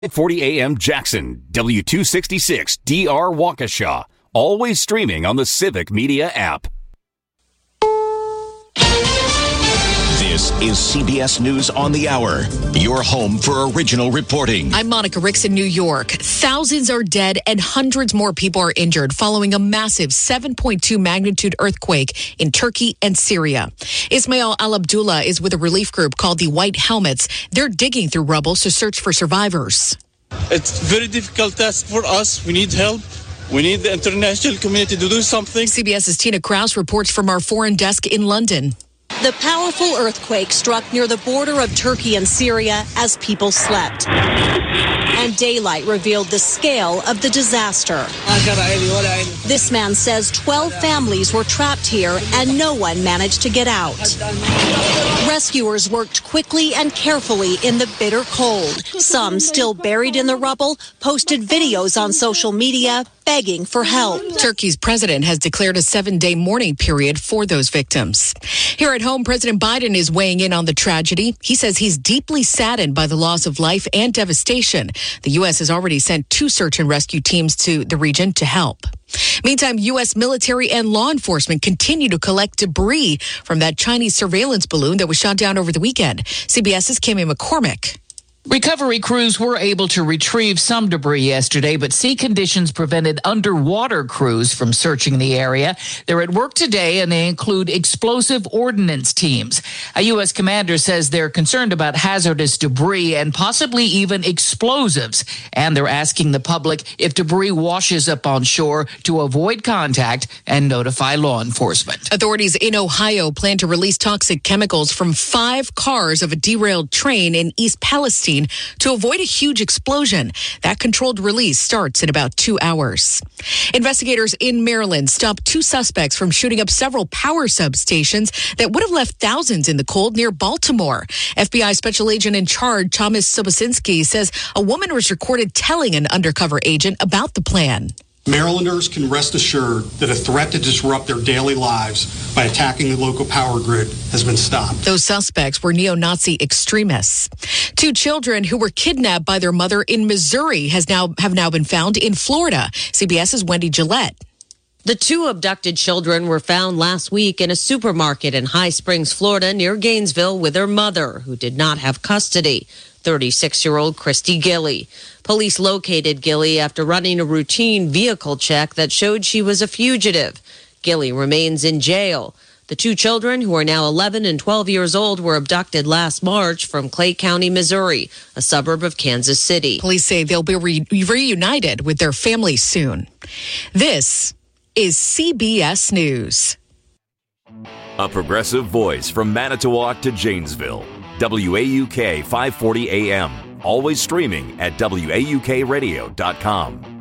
40 AM Jackson, W266 DR Waukesha. Always streaming on the Civic Media app. This is CBS News on the Hour, your home for original reporting. I'm Monica Ricks in New York. Thousands are dead and hundreds more people are injured following a massive 7.2 magnitude earthquake in Turkey and Syria. Ismail Al-Abdullah is with a relief group called the White Helmets. They're digging through rubble to search for survivors. It's a very difficult task for us. We need help. We need the international community to do something. CBS's Tina Kraus reports from our foreign desk in London. The powerful earthquake struck near the border of Turkey and Syria as people slept. And daylight revealed the scale of the disaster. This man says 12 families were trapped here and no one managed to get out. Rescuers worked quickly and carefully in the bitter cold. Some, still buried in the rubble, posted videos on social media begging for help. Turkey's president has declared a 7-day mourning period for those victims. Here at home, President Biden is weighing in on the tragedy. He says he's deeply saddened by the loss of life and devastation. The U.S. has already sent 2 search and rescue teams to the region to help. Meantime, U.S. military and law enforcement continue to collect debris from that Chinese surveillance balloon that was shot down over the weekend. CBS's Kimmy McCormick. Recovery crews were able to retrieve some debris yesterday, but sea conditions prevented underwater crews from searching the area. They're at work today, and they include explosive ordnance teams. A U.S. commander says they're concerned about hazardous debris and possibly even explosives, and they're asking the public if debris washes up on shore to avoid contact and notify law enforcement. Authorities in Ohio plan to release toxic chemicals from 5 cars of a derailed train in East Palestine to avoid a huge explosion. That controlled release starts in about 2 hours. Investigators in Maryland stopped 2 suspects from shooting up several power substations that would have left thousands in the cold near Baltimore. FBI Special Agent in charge, Thomas Sobocinski, says a woman was recorded telling an undercover agent about the plan. Marylanders can rest assured that a threat to disrupt their daily lives by attacking the local power grid has been stopped. Those suspects were neo-Nazi extremists. 2 children who were kidnapped by their mother in Missouri have now been found in Florida. CBS's Wendy Gillette. The 2 abducted children were found last week in a supermarket in High Springs, Florida, near Gainesville, with their mother, who did not have custody, 36-year-old Christy Gilly. Police located Gilly after running a routine vehicle check that showed she was a fugitive. Gilly remains in jail. The 2 children, who are now 11 and 12 years old, were abducted last March from Clay County, Missouri, a suburb of Kansas City. Police say they'll be reunited with their families soon. This is CBS News. A progressive voice from Manitowoc to Janesville. WAUK 540 AM. Always streaming at WAUKradio.com.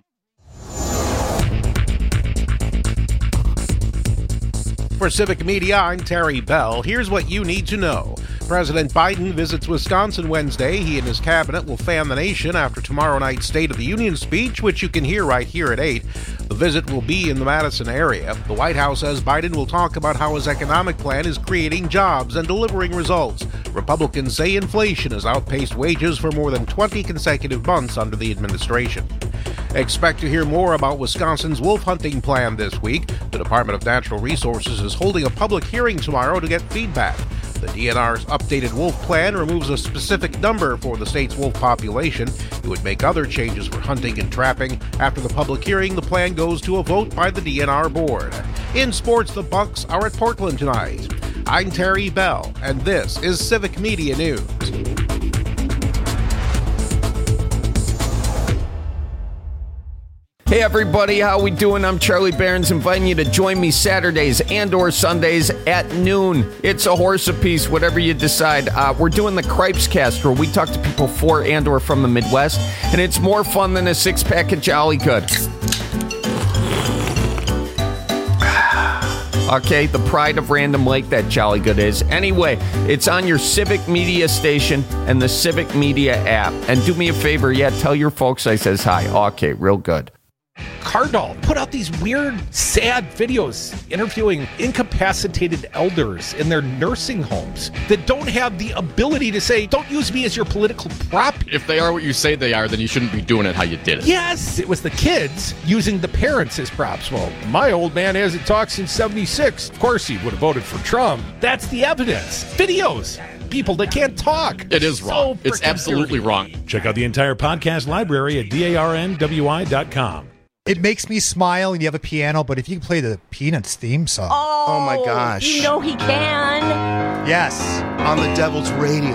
For Civic Media, I'm Terry Bell. Here's what you need to know. President Biden visits Wisconsin Wednesday. He and his cabinet will fan the nation after tomorrow night's State of the Union speech, which you can hear right here at 8. The visit will be in the Madison area. The White House says Biden will talk about how his economic plan is creating jobs and delivering results. Republicans say inflation has outpaced wages for more than 20 consecutive months under the administration. Expect to hear more about Wisconsin's wolf hunting plan this week. The Department of Natural Resources is holding a public hearing tomorrow to get feedback. The DNR's updated wolf plan removes a specific number for the state's wolf population. It would make other changes for hunting and trapping. After the public hearing, the plan goes to a vote by the DNR board. In sports, the Bucks are at Portland tonight. I'm Terry Bell, and this is Civic Media News. Hey everybody, how we doing? I'm Charlie Barons, inviting you to join me Saturdays and or Sundays at noon. It's a horse apiece, whatever you decide. We're doing the Cripes Cast, where we talk to people for and or from the Midwest, and it's more fun than a 6-pack of Jolly Good. Okay, the pride of Random Lake, that Jolly Good is. Anyway, it's on your Civic Media station and the Civic Media app. And do me a favor, tell your folks I says hi. Okay, real good. Cardall put out these weird, sad videos interviewing incapacitated elders in their nursing homes that don't have the ability to say, don't use me as your political prop. If they are what you say they are, then you shouldn't be doing it how you did it. Yes, it was the kids using the parents as props. Well, my old man hasn't talked since 76. Of course he would have voted for Trump. That's the evidence. Videos. People that can't talk. It is wrong. It's absolutely wrong. Check out the entire podcast library at darnwi.com. It makes me smile and you have a piano, but if you can play the Peanuts theme song. Oh my gosh. You know he can. Yes. On the Devil's Radio.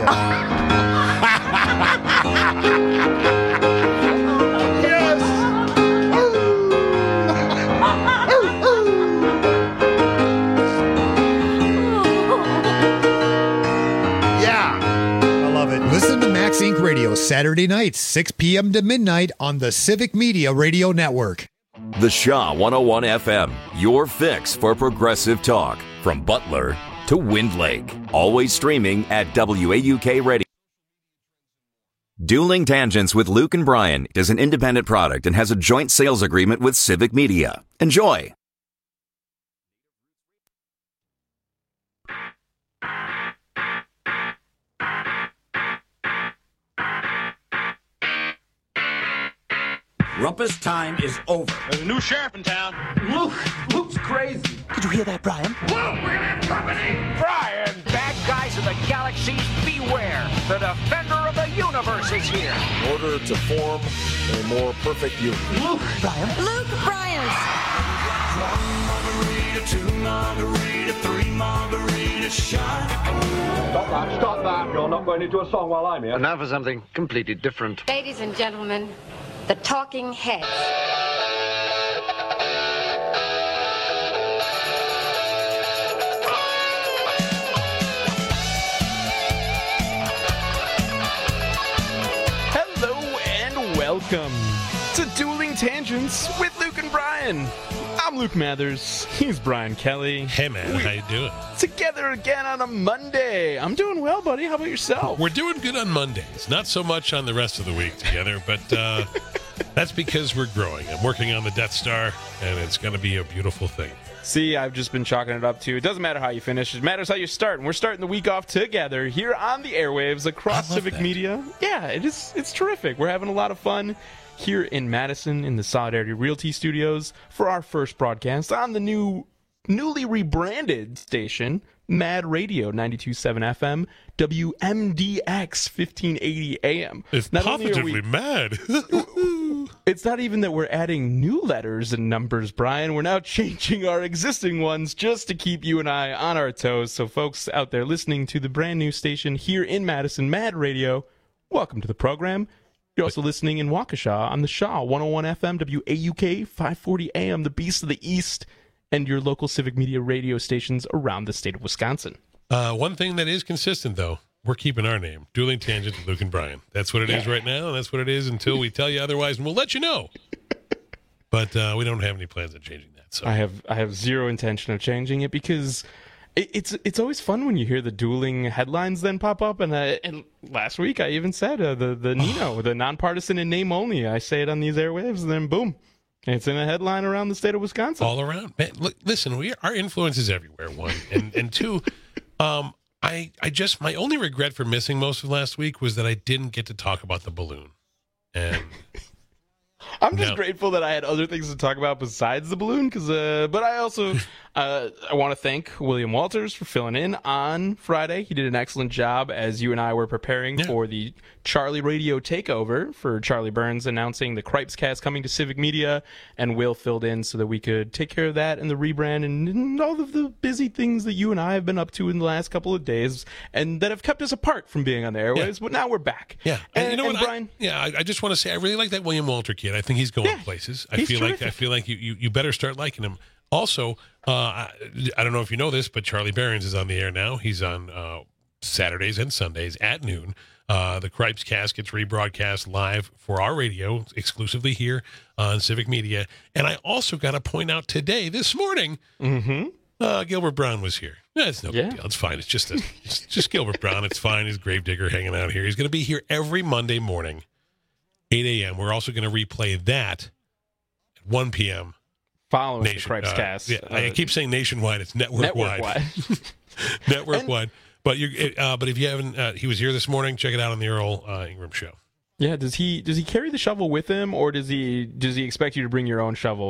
Listen to Max Inc. Radio Saturday nights, 6 p.m. to midnight on the Civic Media Radio Network. The Shaw 101 FM, your fix for progressive talk. From Butler to Wind Lake. Always streaming at WAUK Radio. Dueling Tangents with Luke and Brian is an independent product and has a joint sales agreement with Civic Media. Enjoy. Rumpus time is over. There's a new sheriff in town. Luke's crazy. Did you hear that, Brian? Luke, we're in company. Brian! Bad guys of the galaxies, beware. The defender of the universe is here. In order to form a more perfect union. Luke! Brian! Luke Bryans! 1 margarita, 2 margarita, 3 margarita shot. Stop that. You're not going into a song while I'm here. And now for something completely different. Ladies and gentlemen, the Talking Heads. Hello and welcome to Dueling Tangents with Luke and Brian. I'm Luke Mathers. He's Brian Kelly. Hey, man. How you doing? Together again on a Monday. I'm doing well, buddy. How about yourself? We're doing good on Mondays. Not so much on the rest of the week together, but that's because we're growing. I'm working on the Death Star, and it's going to be a beautiful thing. See, I've just been chalking it up to, it doesn't matter how you finish, it matters how you start. And we're starting the week off together here on the airwaves across Civic Media. Yeah, it's terrific. We're having a lot of fun here in Madison in the Solidarity Realty Studios for our first broadcast on the newly rebranded station, Mad Radio 92.7 FM, WMDX 1580 AM. It's positively mad. It's not even that we're adding new letters and numbers, Brian. We're now changing our existing ones just to keep you and I on our toes. So folks out there listening to the brand new station here in Madison, Mad Radio, welcome to the program. You're also listening in Waukesha on the Shaw 101 FM, WAUK 540 AM, the Beast of the East, and your local Civic Media radio stations around the state of Wisconsin. One thing that is consistent, though, we're keeping our name, Dueling Tangents with Luke and Brian. That's what it is right now, and that's what it is until we tell you otherwise, and we'll let you know. But we don't have any plans on changing that. So I have zero intention of changing it because it's always fun when you hear the dueling headlines then pop up. And last week I even said the Nino, the nonpartisan in name only. I say it on these airwaves, and then boom. It's in a headline around the state of Wisconsin. All around. Man, look, listen, our influence is everywhere, one. And two, I just, my only regret for missing most of last week was that I didn't get to talk about the balloon. And I'm just grateful that I had other things to talk about besides the balloon, but I also I want to thank William Walters for filling in on Friday. He did an excellent job as you and I were preparing for the Charlie Radio takeover for Charlie Burns, announcing the Cripes Cast coming to Civic Media, and Will filled in so that we could take care of that and the rebrand and all of the busy things that you and I have been up to in the last couple of days and that have kept us apart from being on the airwaves, but now we're back. Yeah. And you know what, Brian? I just want to say I really like that William Walter kid. I think he's going places. I feel like you better start liking him. Also, I don't know if you know this, but Charlie Behrens is on the air now. He's on Saturdays and Sundays at noon. The Cripes Cast gets rebroadcast live for our radio, exclusively here on Civic Media. And I also got to point out today, this morning, Gilbert Brown was here. It's no big deal. It's fine. It's just Gilbert Brown. It's fine. He's Gravedigger hanging out here. He's going to be here every Monday morning, 8 a.m. We're also going to replay that at 1 p.m. Following the Cripes Cast. Yeah, I keep saying nationwide. It's network-wide. Network-wide. But if you haven't, he was here this morning. Check it out on the Earl Ingram Show. Yeah. Does he carry the shovel with him, or does he expect you to bring your own shovel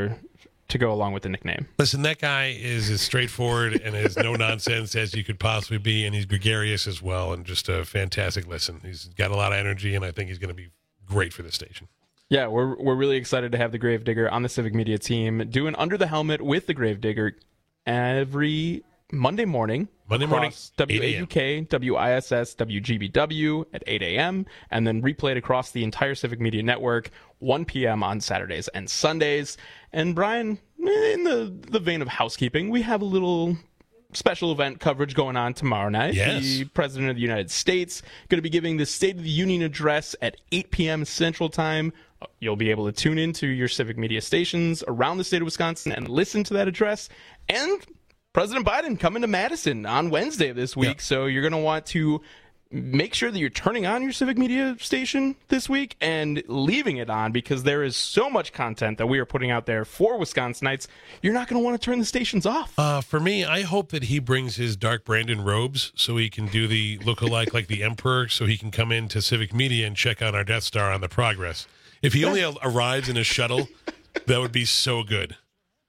to go along with the nickname? Listen, that guy is as straightforward and as no nonsense as you could possibly be, and he's gregarious as well, and just a fantastic listen. He's got a lot of energy, and I think he's going to be great for the station. Yeah, we're really excited to have the Gravedigger on the Civic Media team doing Under the Helmet with the Gravedigger every Monday morning. Across WAUK, WISS, WGBW at 8 a.m. and then replayed across the entire Civic Media Network 1 p.m. on Saturdays and Sundays. And Brian, in the vein of housekeeping, we have a little special event coverage going on tomorrow night. Yes. The President of the United States going to be giving the State of the Union address at 8 p.m. Central Time. You'll be able to tune into your Civic Media stations around the state of Wisconsin and listen to that address. And President Biden coming to Madison on Wednesday of this week, so you're going to want to make sure that you're turning on your Civic Media station this week and leaving it on, because there is so much content that we are putting out there for Wisconsinites. You're not going to want to turn the stations off. For me, I hope that he brings his Dark Brandon robes so he can do the look-alike like the Emperor, so he can come into Civic Media and check on our Death Star on the progress. If he only arrives in a shuttle, that would be so good.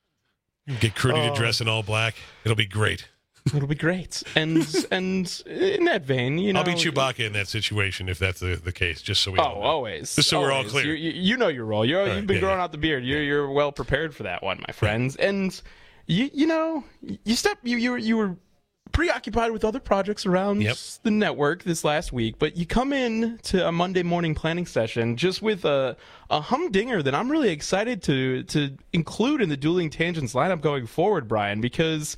Get Crudy to dress in all black. It'll be great. It'll be great. And in that vein, you know, I'll be Chewbacca in that situation if that's the case, just so we all know. Always. Just so always. we're all clear. You know your role. You've been growing out the beard. You're well prepared for that one, my friends. And you were preoccupied with other projects around the network this last week, but you come in to a Monday morning planning session just with a humdinger that I'm really excited to include in the Dueling Tangents lineup going forward, Brian, because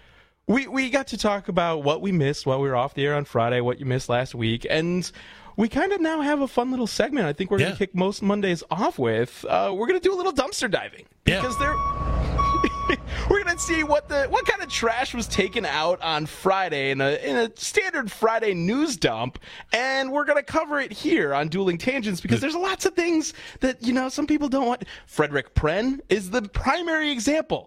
we got to talk about what we missed while we were off the air on Friday, what you missed last week, and we kind of now have a fun little segment I think we're going to kick most Mondays off with. We're going to do a little dumpster diving because we're going to see what kind of trash was taken out on Friday in a standard Friday news dump, and we're going to cover it here on Dueling Tangents because there's lots of things that, some people don't want. Frederick Pren is the primary example.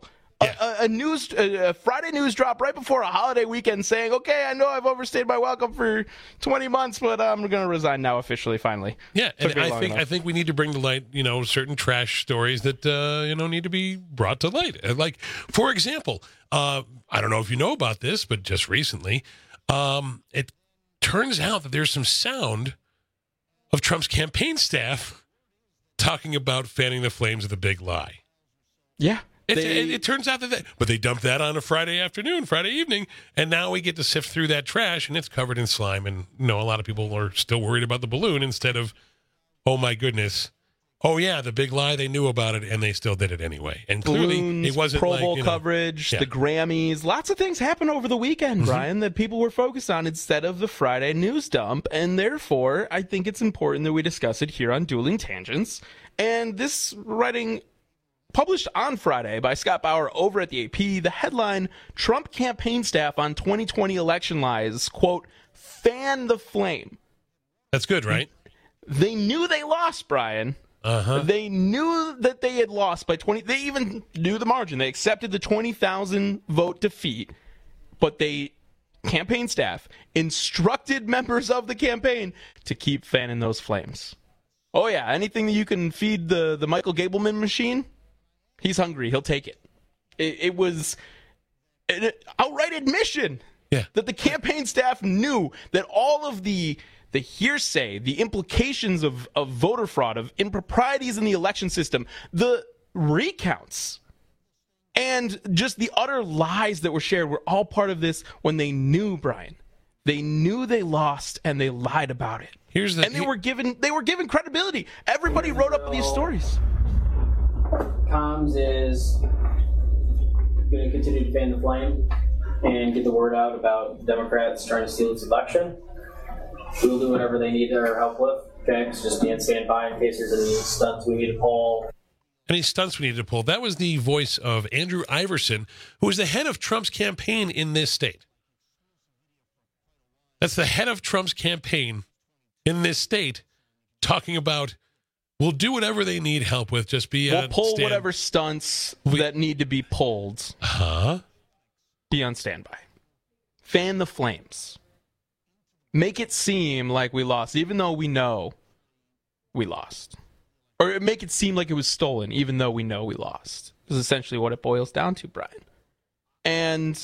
A Friday news drop right before a holiday weekend saying, okay, I know I've overstayed my welcome for 20 months, but I'm going to resign now officially, finally. Yeah, and I think we need to bring to light, certain trash stories that, need to be brought to light. Like, for example, I don't know if you know about this, but just recently, it turns out that there's some sound of Trump's campaign staff talking about fanning the flames of the big lie. Yeah. It turns out but they dumped that on a Friday evening, and now we get to sift through that trash, and it's covered in slime. And a lot of people are still worried about the balloon instead of, oh my goodness, oh yeah, the big lie. They knew about it, and they still did it anyway. And clearly, balloons, it wasn't Pro Bowl coverage, the Grammys, lots of things happened over the weekend, Brian, that people were focused on instead of the Friday news dump, and therefore, I think it's important that we discuss it here on Dueling Tangents. And this writing, published on Friday by Scott Bauer over at the AP, the headline, Trump campaign staff on 2020 election lies, quote, fan the flame. That's good, right? They knew they lost, Brian. They knew that they had lost by 20. They even knew the margin. They accepted the 20,000 vote defeat, but campaign staff instructed members of the campaign to keep fanning those flames. Oh, yeah, anything that you can feed the Michael Gableman machine, he's hungry. He'll take it. It was an outright admission that the campaign staff knew that all of the hearsay, the implications of voter fraud, of improprieties in the election system, the recounts, and just the utter lies that were shared were all part of this when they knew, Brian. They knew they lost, and they lied about it. They were given credibility. Everybody wrote up these stories. Comms is going to continue to fan the flame and get the word out about Democrats trying to steal this election. We'll do whatever they need our help with. Okay, so just be on standby in case there's any stunts we need to pull. Any stunts we need to pull. That was the voice of Andrew Iverson, who is the head of Trump's campaign in this state. That's the head of Trump's campaign in this state talking about We'll do whatever they need help with. Just be We'll pull whatever stunts that need to be pulled. Be on standby. Fan the flames. Make it seem like we lost, even though we know we lost. Or make it seem like it was stolen, even though we know we lost. Is essentially what it boils down to, Brian. And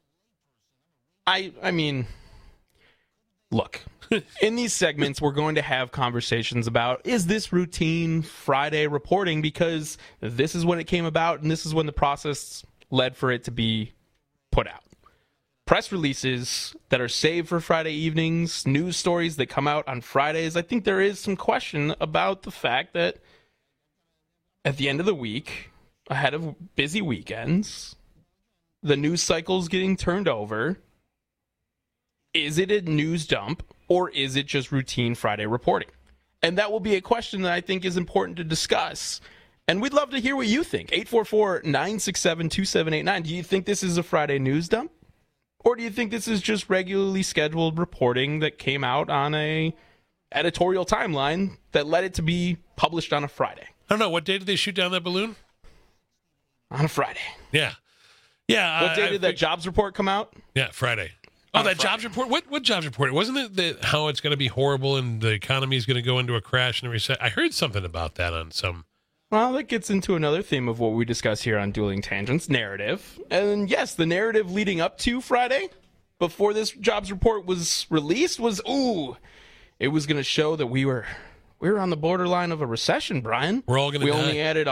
I mean, look, in these segments, we're going to have conversations about, is this routine Friday reporting? Because this is when it came about, and this is when the process led for it to be put out. Press releases that are saved for Friday evenings, news stories that come out on Fridays. I think there is some question about the fact that at the end of the week, ahead of busy weekends, the news cycle's getting turned over. Is it a news dump, or is it just routine Friday reporting? And that will be a question that I think is important to discuss. And we'd love to hear what you think. 844-967-2789. Do you think this is a Friday news dump? Or do you think this is just regularly scheduled reporting that came out on a editorial timeline that led it to be published on a Friday? I don't know. What day did they shoot down that balloon? On a Friday. Yeah. What day did that jobs report come out? Yeah, Friday. Oh, that jobs report? What jobs report? Wasn't it that how it's going to be horrible and the economy is going to go into a crash and a recession? I heard something about that on some... Well, that gets into another theme of what we discuss here on Dueling Tangents, narrative. And yes, the narrative leading up to Friday, before this jobs report was released, was, it was going to show that we were on the borderline of a recession, Brian. We're all going to die. We only added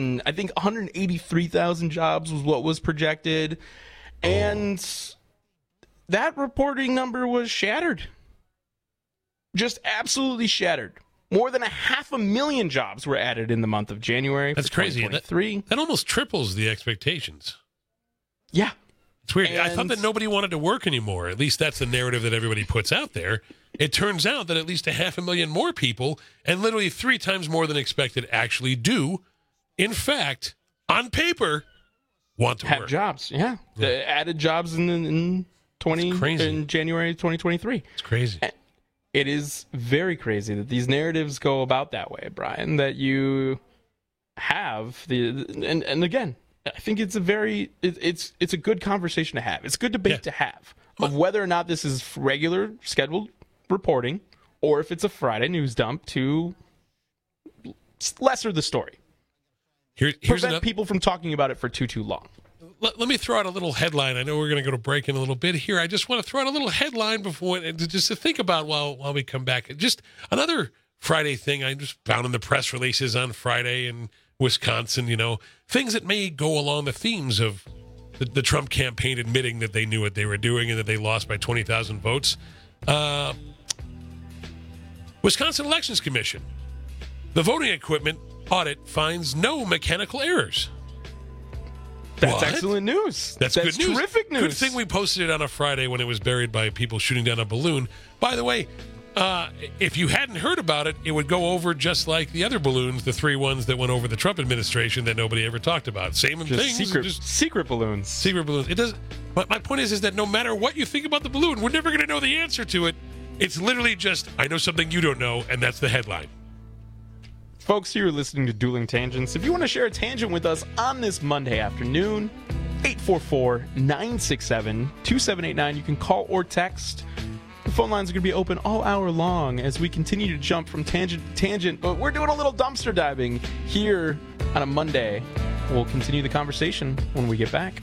183,000 jobs was what was projected. And that reporting number was shattered. Just absolutely shattered. More than 500,000 jobs were added in the month of January. That's crazy. That almost triples the expectations. Yeah. It's weird. I thought that nobody wanted to work anymore. At least that's the narrative that everybody puts out there. It turns out that at least 500,000 more people, and literally 3 times more than expected, actually do, in fact, on paper, want to have work. Jobs. Yeah. Added jobs in January 2023. It's crazy. It is very crazy that these narratives go about that way, Brian, that you have and again, I think it's it's a good conversation to have. It's a good debate to have of whether or not this is regular scheduled reporting or if it's a Friday news dump to lesser the story. Here's prevent people from talking about it for too long. Let me throw out a little headline. I know we're going to go to break in a little bit here. I just want to throw out a little headline before, just to think about while we come back. Just another Friday thing I just found in the press releases on Friday in Wisconsin, things that may go along the themes of the Trump campaign admitting that they knew what they were doing and that they lost by 20,000 votes. Wisconsin Elections Commission. The voting equipment audit finds no mechanical errors. That's excellent news. That's good news. Terrific news. Good thing we posted it on a Friday when it was buried by people shooting down a balloon. By the way, if you hadn't heard about it, it would go over just like the other balloons, the 3 ones that went over the Trump administration that nobody ever talked about. Same things. Secret balloons. Secret balloons. It does. But my point is that no matter what you think about the balloon, we're never going to know the answer to it. It's literally just, I know something you don't know, and that's the headline. Folks, you're listening to Dueling Tangents. If you want to share a tangent with us on this Monday afternoon, 844-967-2789. You can call or text. The phone lines are going to be open all hour long as we continue to jump from tangent to tangent, but we're doing a little dumpster diving here on a Monday. We'll continue the conversation when we get back.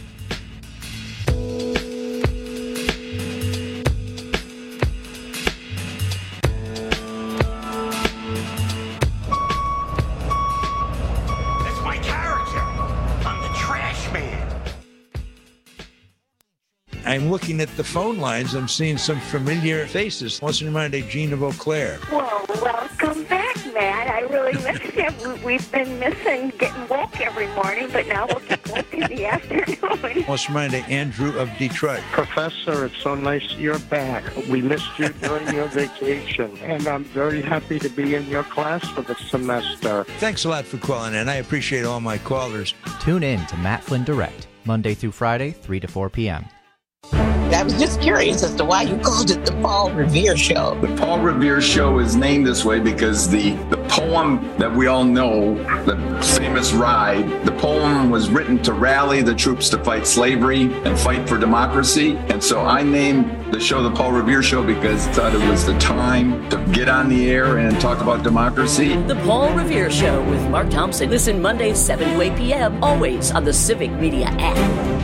I'm looking at the phone lines. I'm seeing some familiar faces. What's in mind, Gene of Eau Claire? Well, welcome back, Matt. I really missed you. We've been missing getting woke every morning, but now we'll get woke in the afternoon. What's in mind, Andrew of Detroit? Professor, it's so nice you're back. We missed you during your vacation, and I'm very happy to be in your class for the semester. Thanks a lot for calling in. I appreciate all my callers. Tune in to Matt Flynn Direct, Monday through Friday, 3 to 4 p.m. I was just curious as to why you called it the Paul Revere Show. The Paul Revere Show is named this way because the poem that we all know, the famous Ride, the poem was written to rally the troops to fight slavery and fight for democracy. And so I named the show The Paul Revere Show because I thought it was the time to get on the air and talk about democracy. The Paul Revere Show with Mark Thompson. Listen Mondays 7 to 8 p.m. always on the Civic Media app.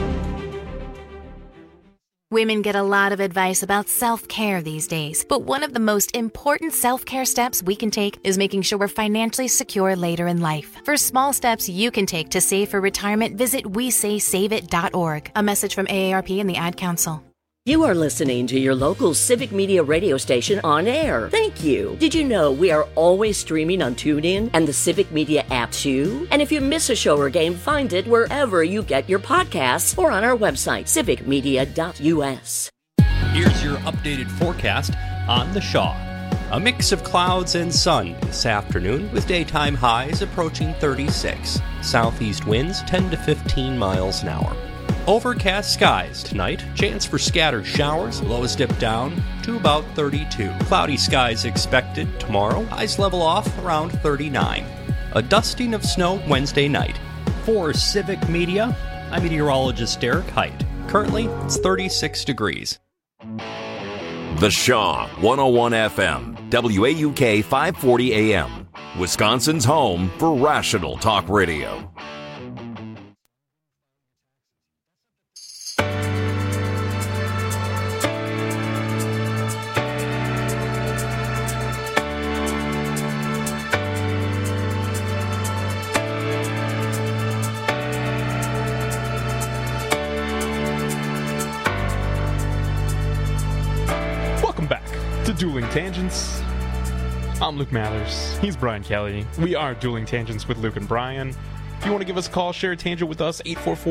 Women get a lot of advice about self-care these days, but one of the most important self-care steps we can take is making sure we're financially secure later in life. For small steps you can take to save for retirement, visit WeSaySaveIt.org. A message from AARP and the Ad Council. You are listening to your local Civic Media radio station on air. Thank you. Did you know we are always streaming on TuneIn and the Civic Media app too? And if you miss a show or game, find it wherever you get your podcasts or on our website, civicmedia.us. Here's your updated forecast on the Shaw. A mix of clouds and sun this afternoon with daytime highs approaching 36. Southeast winds 10 to 15 miles an hour. Overcast skies tonight, chance for scattered showers, lows dip down to about 32. Cloudy skies expected tomorrow, highs level off around 39. A dusting of snow Wednesday night. For Civic Media, I'm meteorologist Derek Height. Currently, it's 36 degrees. The Shaw 101 FM, WAUK 540 AM, Wisconsin's home for rational talk radio. Dueling Tangents. I'm Luke Mathers. He's Brian Kelly. We are Dueling Tangents with Luke and Brian. If you want to give us a call, share a tangent with us,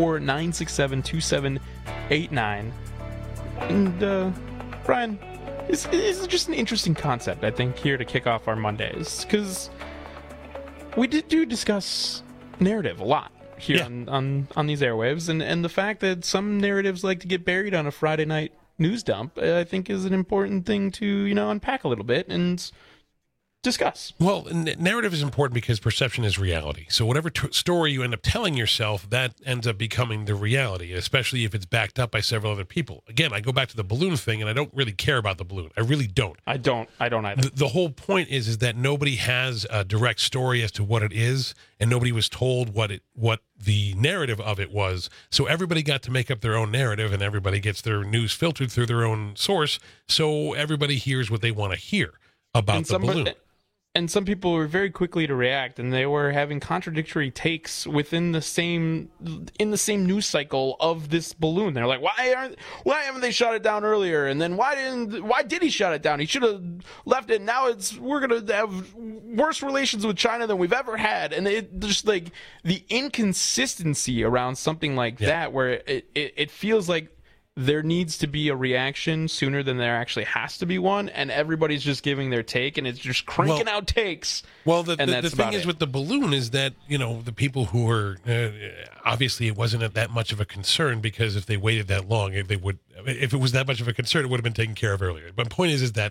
844-967-2789. And, Brian, this is just an interesting concept, I think, here to kick off our Mondays. Because we do discuss narrative a lot here on these airwaves. And the fact that some narratives like to get buried on a Friday night news dump, I think, is an important thing to, unpack a little bit and discuss. Well, narrative is important because perception is reality. So whatever story you end up telling yourself, that ends up becoming the reality, especially if it's backed up by several other people. Again, I go back to the balloon thing, and I don't really care about the balloon. I really don't. I don't either. The whole point is that nobody has a direct story as to what it is, and nobody was told what the narrative of it was. So everybody got to make up their own narrative, and everybody gets their news filtered through their own source, so everybody hears what they want to hear about the balloon. And some people were very quickly to react, and they were having contradictory takes in the same news cycle of this balloon. They're like, why haven't they shot it down earlier? And then why did he shut it down? He should have left it. Now we're gonna have worse relations with China than we've ever had. And it just like the inconsistency around something like that, where it feels like there needs to be a reaction sooner than there actually has to be one, and everybody's just giving their take, and it's just cranking out takes. Well, the thing is with the balloon is that, the people who were, obviously it wasn't that much of a concern, because if they waited that long, if it was that much of a concern, it would have been taken care of earlier. But the point is that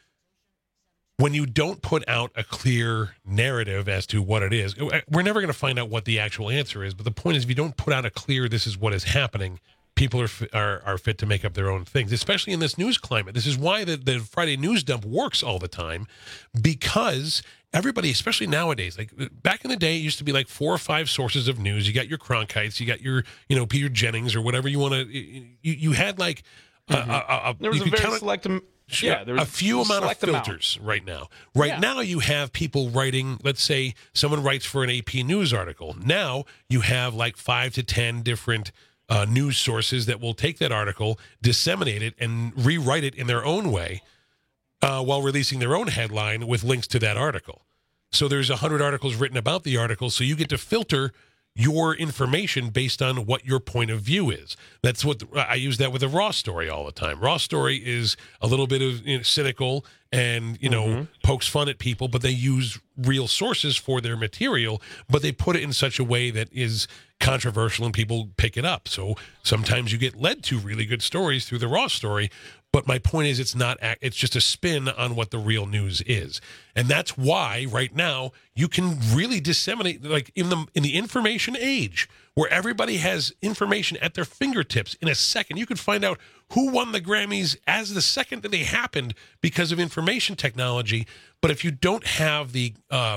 when you don't put out a clear narrative as to what it is, we're never going to find out what the actual answer is, but the point is if you don't put out a clear, this is what is happening, people are fit to make up their own things, especially in this news climate. This is why the Friday news dump works all the time, because everybody, especially nowadays, like back in the day, it used to be like 4 or 5 sources of news. You got your Cronkites, you got your, Peter Jennings or whatever you want to. You had like there was a very select. Yeah, there was a few amount of filters right now. Now you have people writing, let's say someone writes for an AP News article. Now you have like 5 to 10 different news sources that will take that article, disseminate it, and rewrite it in their own way while releasing their own headline with links to that article. So there's 100 articles written about the article, so you get to filter your information based on what your point of view is. That's what I use that with the Ross story all the time. Ross story is a little bit of cynical and pokes fun at people, but they use real sources for their material, but they put it in such a way that is controversial and people pick it up. So sometimes you get led to really good stories through the Ross story, But my point is, it's not. It's just a spin on what the real news is, and that's why right now you can really disseminate, like in the information age, where everybody has information at their fingertips in a second. You could find out who won the Grammys as the second that they happened because of information technology. But if you don't have the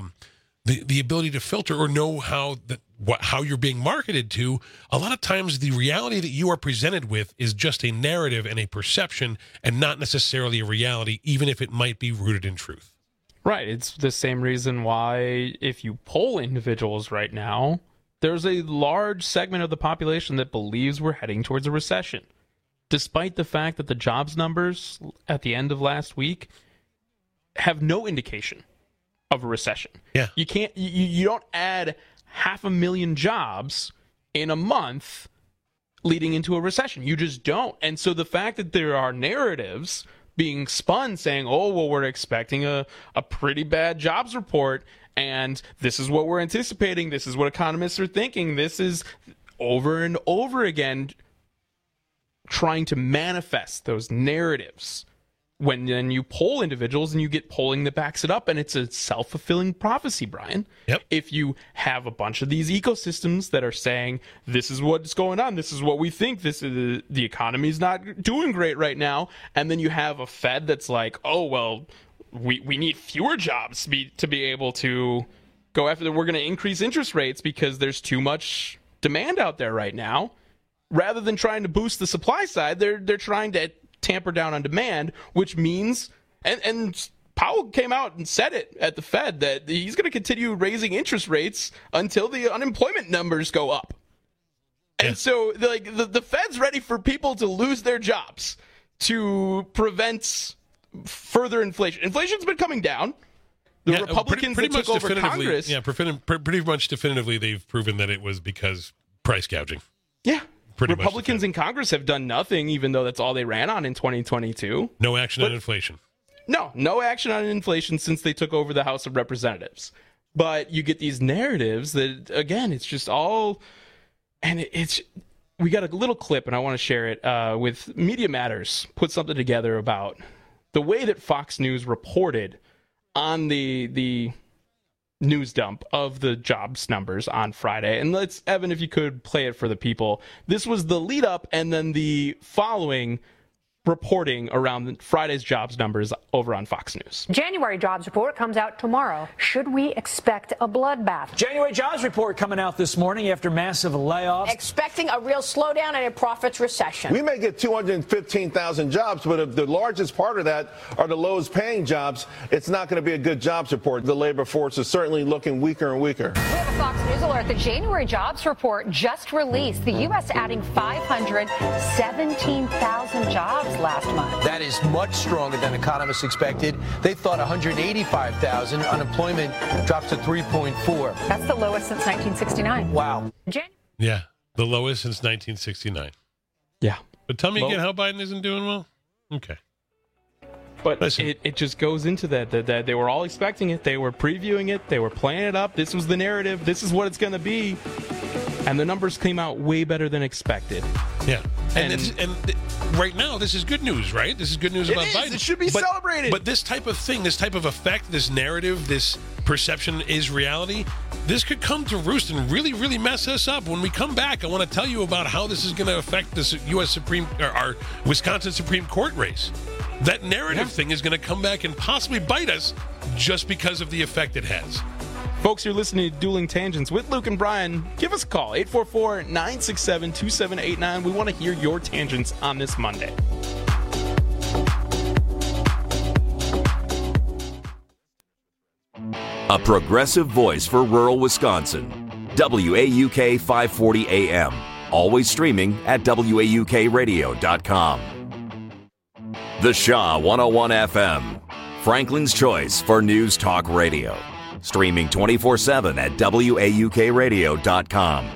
ability to filter or know how you're being marketed to, a lot of times the reality that you are presented with is just a narrative and a perception and not necessarily a reality, even if it might be rooted in truth. Right. It's the same reason why if you poll individuals right now, there's a large segment of the population that believes we're heading towards a recession, despite the fact that the jobs numbers at the end of last week have no indication of a recession. Yeah. You don't add 500,000 jobs in a month leading into a recession. You just don't. And so the fact that there are narratives being spun saying, oh, well, we're expecting a pretty bad jobs report, and this is what we're anticipating, this is what economists are thinking, this is over and over again trying to manifest those narratives. When then you poll individuals and you get polling that backs it up, and it's a self-fulfilling prophecy, Brian. Yep. If you have a bunch of these ecosystems that are saying, this is what's going on, this is what we think, this is the economy's not doing great right now, and then you have a Fed that's like, oh, well, we need fewer jobs to be able to go after them. We're going to increase interest rates because there's too much demand out there right now. Rather than trying to boost the supply side, they're trying to tamper down on demand, which means, and Powell came out and said it at the Fed, that he's going to continue raising interest rates until the unemployment numbers go up. And so the Fed's ready for people to lose their jobs to prevent further inflation. Inflation's been coming down. The Republicans pretty that took over Congress. Yeah, pretty much definitively they've proven that it was because price gouging. Yeah. Republicans in Congress have done nothing, even though that's all they ran on in 2022. No action on inflation. No action on inflation since they took over the House of Representatives. But you get these narratives that, again, it's just all, and we got a little clip, and I want to share it with Media Matters, put something together about the way that Fox News reported on the news dump of the jobs numbers on Friday. And Evan, if you could play it for the people. This was the lead up and then the following reporting around Friday's jobs numbers over on Fox News. January jobs report comes out tomorrow. Should we expect a bloodbath? January jobs report coming out this morning after massive layoffs. Expecting a real slowdown and a profits recession. We may get 215,000 jobs, but if the largest part of that are the lowest paying jobs, it's not going to be a good jobs report. The labor force is certainly looking weaker and weaker. We have a Fox News alert. The January jobs report just released. The U.S. adding 517,000 jobs last month. That is much stronger than economists expected. They thought 185,000. Unemployment drops to 3.4. That's the lowest since 1969. Wow. Yeah, the lowest since 1969. Yeah. But tell me again how Biden isn't doing well? Okay. But it just goes into that they were all expecting it. They were previewing it. They were playing it up. This was the narrative. This is what it's going to be. And the numbers came out way better than expected. Yeah. And right now, this is good news, right? This is good news about Biden. It should be celebrated. But this type of thing, this type of effect, this narrative, this perception is reality, this could come to roost and really, really mess us up. When we come back, I want to tell you about how this is going to affect this our Wisconsin Supreme Court race. That narrative thing is going to come back and possibly bite us just because of the effect it has. Folks, you're listening to Dueling Tangents with Luke and Brian. Give us a call, 844-967-2789. We want to hear your tangents on this Monday. A progressive voice for rural Wisconsin. WAUK 540 AM. Always streaming at WAUKradio.com. The Shaw 101 FM. Franklin's choice for news talk radio. Streaming 24/7 at WAUKradio.com.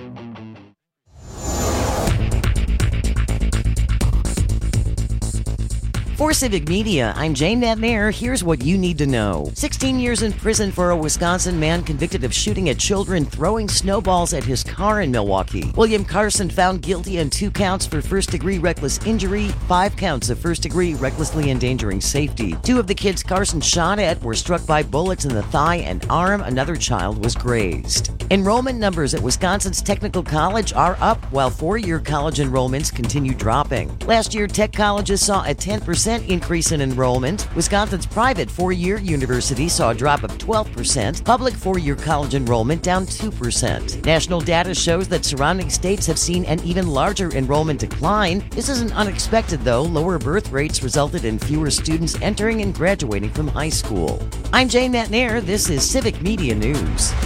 For Civic Media, I'm Jane McNair. Here's what you need to know. 16 years in prison for a Wisconsin man convicted of shooting at children throwing snowballs at his car in Milwaukee. William Carson found guilty on 2 counts for first-degree reckless injury, 5 counts of first-degree recklessly endangering safety. 2 of the kids Carson shot at were struck by bullets in the thigh and arm. Another child was grazed. Enrollment numbers at Wisconsin's Technical College are up, while 4-year college enrollments continue dropping. Last year, tech colleges saw a 10% increase in enrollment. Wisconsin's private 4-year university saw a drop of 12%. Public 4-year college enrollment down 2%. National data shows that surrounding states have seen an even larger enrollment decline. This isn't unexpected, though. Lower birth rates resulted in fewer students entering and graduating from high school. I'm Jane McNair. This is Civic Media News.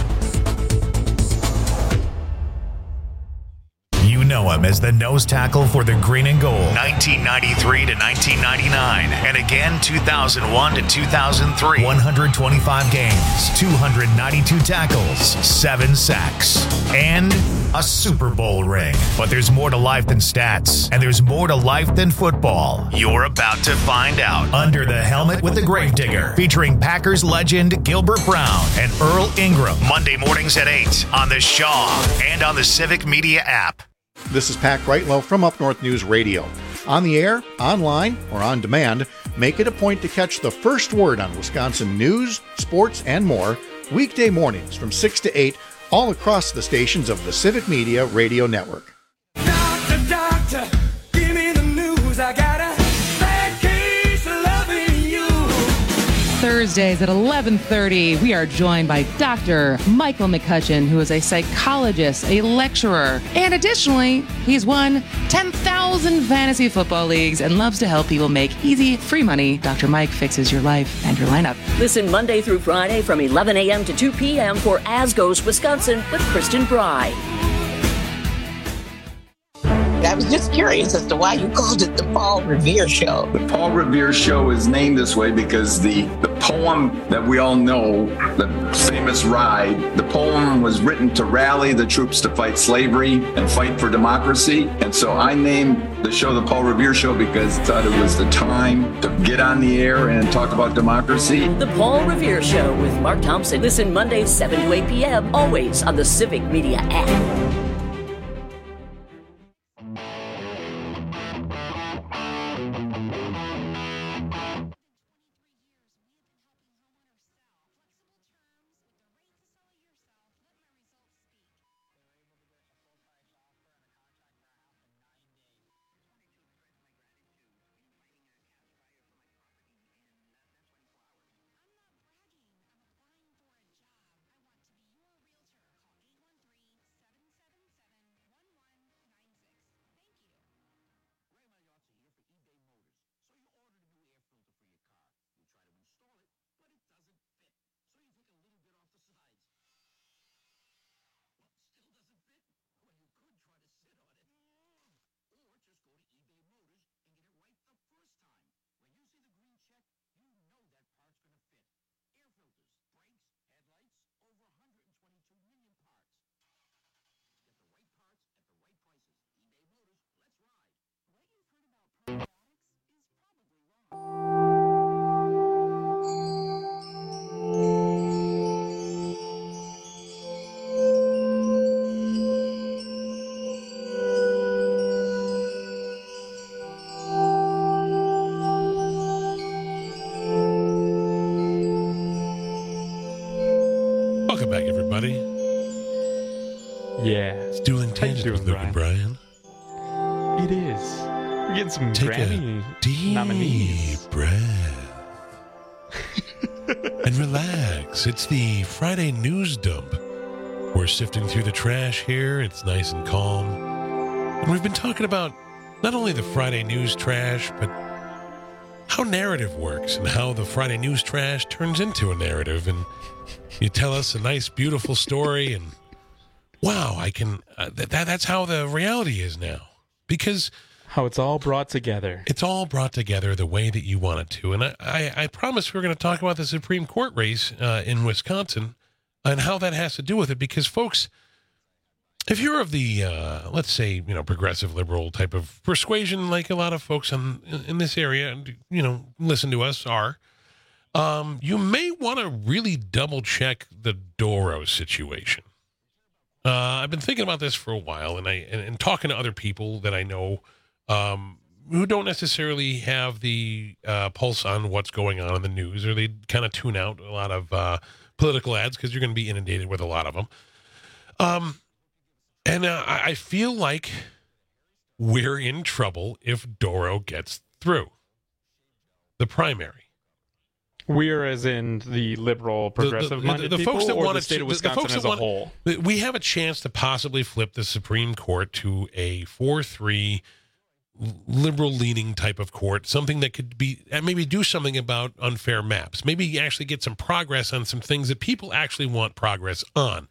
You know him as the nose tackle for the Green and Gold, 1993 to 1999, and again 2001 to 2003. 125 games, 292 tackles, 7 sacks, and a Super Bowl ring. But there's more to life than stats, and there's more to life than football. You're about to find out. Under the Helmet with the Gravedigger, featuring Packers legend Gilbert Brown and Earl Ingram. Monday mornings at 8 on the Shaw and on the Civic Media app. This is Pat Greitlow from Up North News Radio. On the air, online, or on demand, make it a point to catch the first word on Wisconsin news, sports, and more weekday mornings from 6 to 8 all across the stations of the Civic Media Radio Network. Doctor, give me the news. I got a bad case of loving you. Thursdays at 11:30, we are joined by Dr. Michael McCutcheon, who is a psychologist, a lecturer, and additionally, he's won 10,000 fantasy football leagues and loves to help people make easy, free money. Dr. Mike fixes your life and your lineup. Listen Monday through Friday from 11 a.m. to 2 p.m. for As Goes Wisconsin with Kristen Bry. I was just curious as to why you called it the Paul Revere Show. The Paul Revere Show is named this way because the poem that we all know, the famous Ride, the poem was written to rally the troops to fight slavery and fight for democracy. And so I named the show the Paul Revere Show because I thought it was the time to get on the air and talk about democracy. The Paul Revere Show with Mark Thompson. Listen Mondays 7 to 8 p.m. always on the Civic Media app. Welcome back, everybody. Yeah. It's Dueling Tangent with Luke and Brian. It is. We're getting some Take Grammy a deep nominees. breath and relax. It's the Friday news dump. We're sifting through the trash here. It's nice and calm. And we've been talking about not only the Friday news trash, but how narrative works and how the Friday news trash turns into a narrative. And you tell us a nice, beautiful story, and wow, I can. That's how the reality is now. Because how it's all brought together. It's all brought together the way that you want it to. And I promise we're going to talk about the Supreme Court race in Wisconsin and how that has to do with it. Because, folks, If you're of the, let's say, progressive liberal type of persuasion, like a lot of folks in this area, listen to us are, you may want to really double check the Doro situation. I've been thinking about this for a while, and talking to other people that I know who don't necessarily have the pulse on what's going on in the news, or they kind of tune out a lot of political ads because you're going to be inundated with a lot of them. And I feel like we're in trouble if Doro gets through the primary. We're as in the liberal, progressive-minded people, folks that or want the state of Wisconsin as a whole? We have a chance to possibly flip the Supreme Court to a 4-3 liberal-leaning type of court, something that could be maybe do something about unfair maps, maybe actually get some progress on some things that people actually want progress on.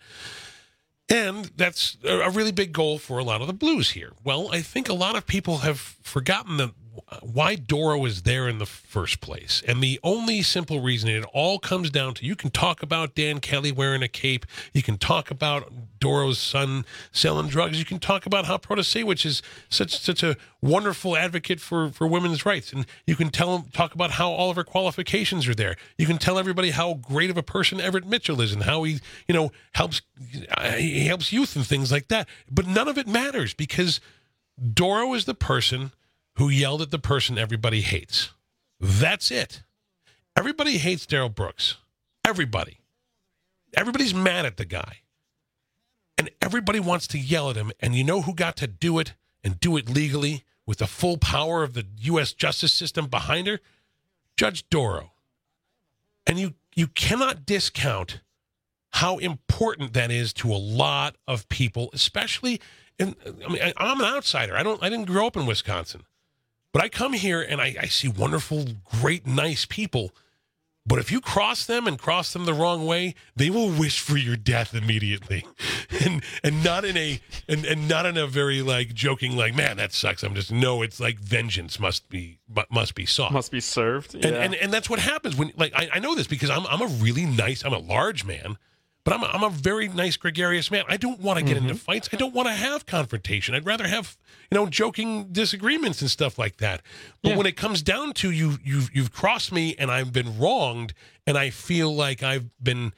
And that's a really big goal for a lot of the Blues here. Well, I think a lot of people have forgotten why Doro is there in the first place. And the only simple reason, it all comes down to, you can talk about Dan Kelly wearing a cape, you can talk about Doro's son selling drugs, you can talk about how Protasewicz is such a wonderful advocate for women's rights, and you can talk about how all of her qualifications are there. You can tell everybody how great of a person Everett Mitchell is and how he helps youth and things like that. But none of it matters, because Doro is the person who yelled at the person everybody hates. That's it. Everybody hates Darrell Brooks. Everybody. Everybody's mad at the guy. And everybody wants to yell at him. And you know who got to do it, and do it legally with the full power of the U.S. justice system behind her? Judge Doro. And you cannot discount how important that is to a lot of people, especially I'm an outsider. I didn't grow up in Wisconsin. But I come here and I see wonderful, great, nice people. But if you cross them the wrong way, they will wish for your death immediately, and not in a very like joking like, man, that sucks. It's like vengeance must be sought, must be served, yeah. and that's what happens when I know this because I'm a large man. But I'm a very nice, gregarious man. I don't want to get into fights. I don't want to have confrontation. I'd rather have, joking disagreements and stuff like that. But when it comes down to you've crossed me and I've been wronged, and I feel like I'm on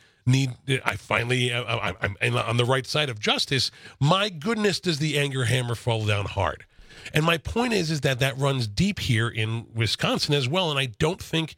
the right side of justice. My goodness, does the anger hammer fall down hard? And my point is that runs deep here in Wisconsin as well. And I don't think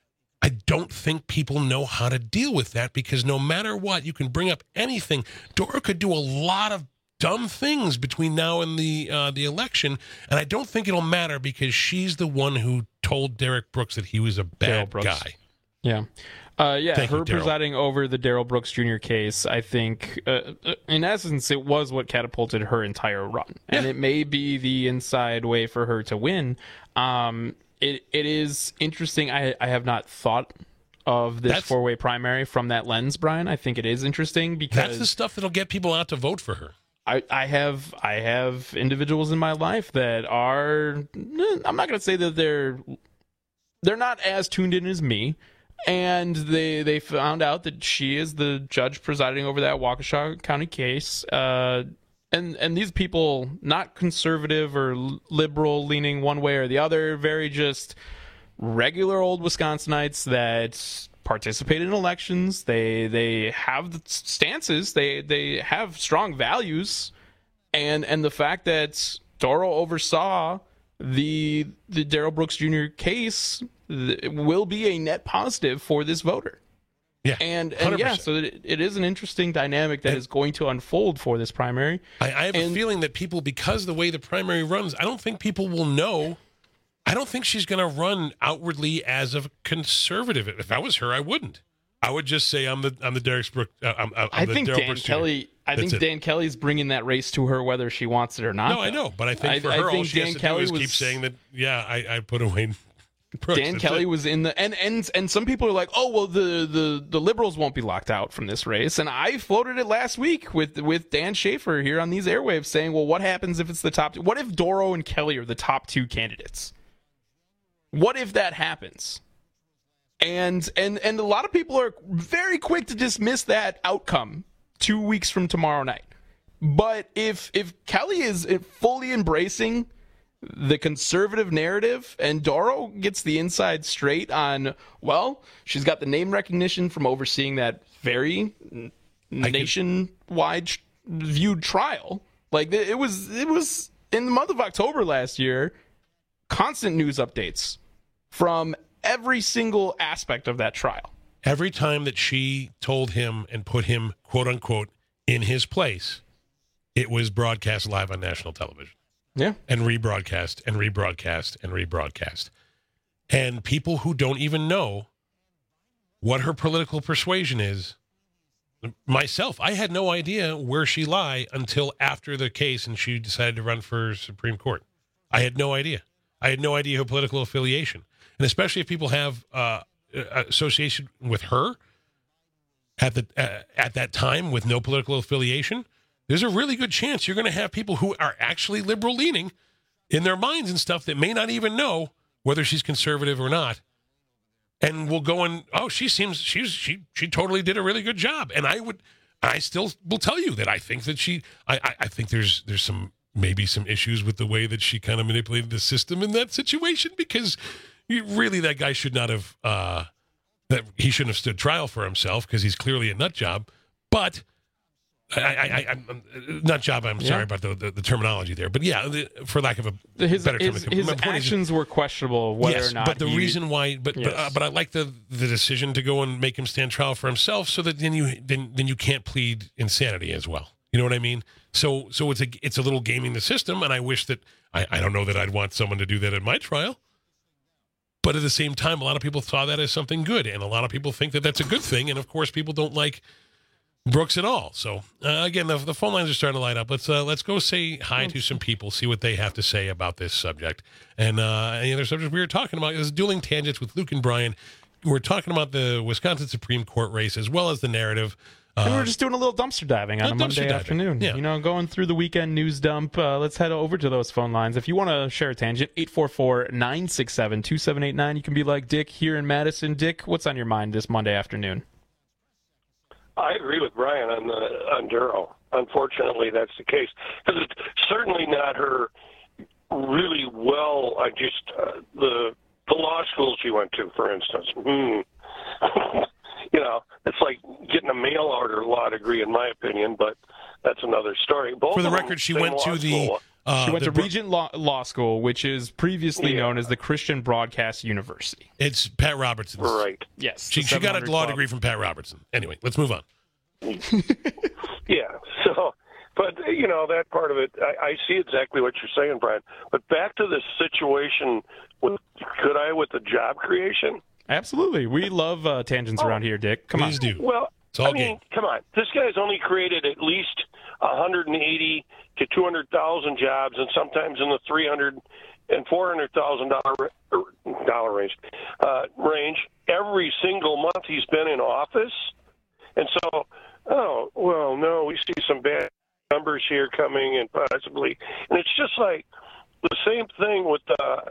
people know how to deal with that, because no matter what, you can bring up anything. Doro could do a lot of dumb things between now and the election, and I don't think it'll matter because she's the one who told Derek Brooks that he was a bad guy. Yeah. Thank you, presiding over the Darrell Brooks Jr. case, I think, in essence, it was what catapulted her entire run. And it may be the inside way for her to win. It is interesting. I have not thought of this four-way primary from that lens, Brian. I think it is interesting because that's the stuff that'll get people out to vote for her. I have individuals in my life that are, I'm not going to say that they're not as tuned in as me, and they found out that she is the judge presiding over that Waukesha County case. And these people, not conservative or liberal leaning one way or the other, very just regular old Wisconsinites that participate in elections. They have the stances. They have strong values. And the fact that Doro oversaw the Darrell Brooks Jr. case will be a net positive for this voter. Yeah, and so it is an interesting dynamic that is going to unfold for this primary. I have a feeling that people, because the way the primary runs, I don't think people will know. I don't think she's going to run outwardly as a conservative. If I was her, I wouldn't. I would just say I'm the Derek Brooks. I think Dan Kelly. I think Dan Kelly's bringing that race to her, whether she wants it or not. No, I know, but I think for her, all she has to do is keep saying that. Yeah, I put away. Brooks, Dan Kelly was in the and some people are like, oh well, the liberals won't be locked out from this race, and I floated it last week with Dan Schaefer here on these airwaves saying, well, what happens if it's the top two? What if Doro and Kelly are the top two candidates? What if that happens? And a lot of people are very quick to dismiss that outcome 2 weeks from tomorrow night. But if Kelly is fully embracing the conservative narrative and Doro gets the inside straight on, well, she's got the name recognition from overseeing that very nationwide viewed trial. Like, it was in the month of October last year, constant news updates from every single aspect of that trial. Every time that she told him and put him, quote unquote, in his place, it was broadcast live on national television. Yeah. And rebroadcast and rebroadcast and rebroadcast. And people who don't even know what her political persuasion is, myself, I had no idea where she lay until after the case and she decided to run for Supreme Court. I had no idea. I had no idea her political affiliation. And especially if people have association with her at that time with no political affiliation, there's a really good chance you're going to have people who are actually liberal-leaning in their minds and stuff that may not even know whether she's conservative or not, and will go and, oh, she totally did a really good job. And I still will tell you that I think that I think there's maybe some issues with the way that she kind of manipulated the system in that situation, because really that guy should not have that he shouldn't have stood trial for himself, because he's clearly a nut job. But I'm nut job. I'm sorry about the terminology there, but yeah, for lack of a better term, his actions were questionable. Whether or not, but the reason why, but I like the decision to go and make him stand trial for himself, so that then you can't plead insanity as well. You know what I mean? So it's a little gaming the system, and I wish that I don't know that I'd want someone to do that in my trial. But at the same time, a lot of people saw that as something good, and a lot of people think that that's a good thing. And of course, people don't like Brooks at all. So again, the phone lines are starting to light up. Let's go say hi to some people, see what they have to say about this subject. And any other subject we were talking about is Dueling Tangents with Luke and Brian. We're talking about the Wisconsin Supreme Court race as well as the narrative. And we're just doing a little dumpster diving on a Monday afternoon. Yeah. You know, going through the weekend news dump. Let's head over to those phone lines. If you want to share a tangent, 844-967-2789. You can be like Dick here in Madison. Dick, what's on your mind this Monday afternoon? I agree with Brian on Duro. Unfortunately, that's the case, because it's certainly not her really well. The law school she went to, for instance. You know, it's like getting a mail order law degree, in my opinion, but that's another story. Both for the record, she went to Regent Law School, which is previously known as the Christian Broadcast University. It's Pat Robertson. Right. Yes. She got a law degree from Pat Robertson. Anyway, let's move on. Yeah. So, but, you know, that part of it, I see exactly what you're saying, Brian. But back to this situation with the job creation? Absolutely. We love tangents around here, Dick. Come on. Please do. Well, it's all game. Come on. This guy's only created at least 180 to 200,000 jobs, and sometimes in the $300,000 and $400,000 range every single month he's been in office. And so, we see some bad numbers here coming, and possibly, and it's just like the same thing with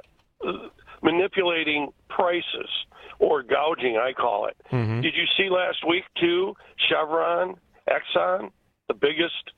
manipulating prices, or gouging, I call it. Mm-hmm. Did you see last week, too, Chevron, Exxon, the biggest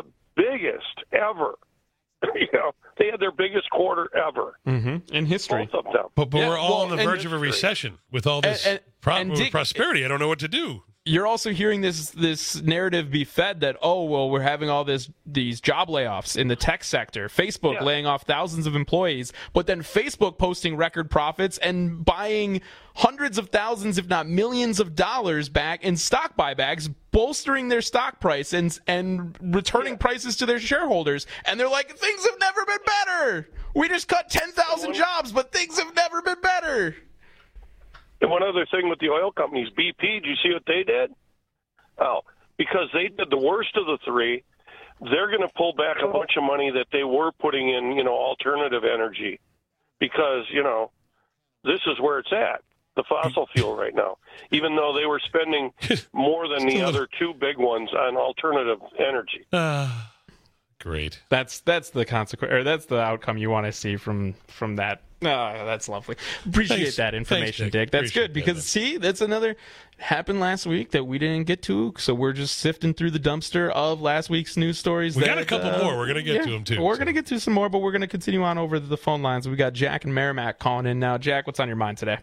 ever. You know, they had their biggest quarter ever. Mm-hmm. In history. Both of them. But we're all on the verge of a recession with all this prosperity. I don't know what to do. You're also hearing this narrative be fed that, we're having all these job layoffs in the tech sector. Facebook laying off thousands of employees, but then Facebook posting record profits and buying hundreds of thousands, if not millions of dollars back in stock buybacks, bolstering their stock price and returning prices to their shareholders. And they're like, things have never been better. We just cut 10,000 jobs, but things have never been better. And one other thing with the oil companies, BP, did you see what they did? Oh, because they did the worst of the three, they're going to pull back a bunch of money that they were putting in, alternative energy, because, this is where it's at, the fossil fuel right now, even though they were spending more than the other two big ones on alternative energy. Great. That's the consequence, or that's the outcome you want to see from that Oh, that's lovely. Appreciate that information, Dick. That's good because, see, that's another happened last week that we didn't get to. So we're just sifting through the dumpster of last week's news stories. We got a couple more. We're going to get to them, too. We're going to get to some more, but we're going to continue on over the phone lines. We got Jack and Merrimack calling in now. Jack, what's on your mind today?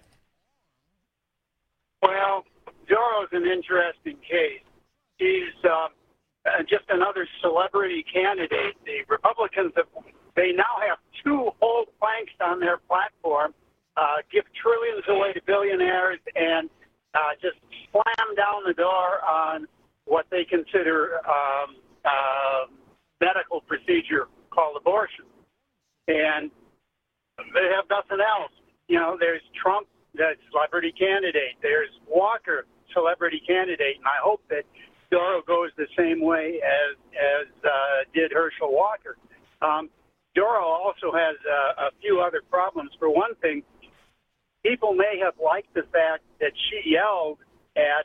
Well, Doro's an interesting case. He's just another celebrity candidate. The Republicans they now have two whole planks on their platform, give trillions away to billionaires, and just slam down the door on what they consider medical procedure called abortion. And they have nothing else. You know, there's Trump, the celebrity candidate. There's Walker, celebrity candidate. And I hope that Doro goes the same way as did Herschel Walker. Doro also has a few other problems. For one thing, people may have liked the fact that she yelled at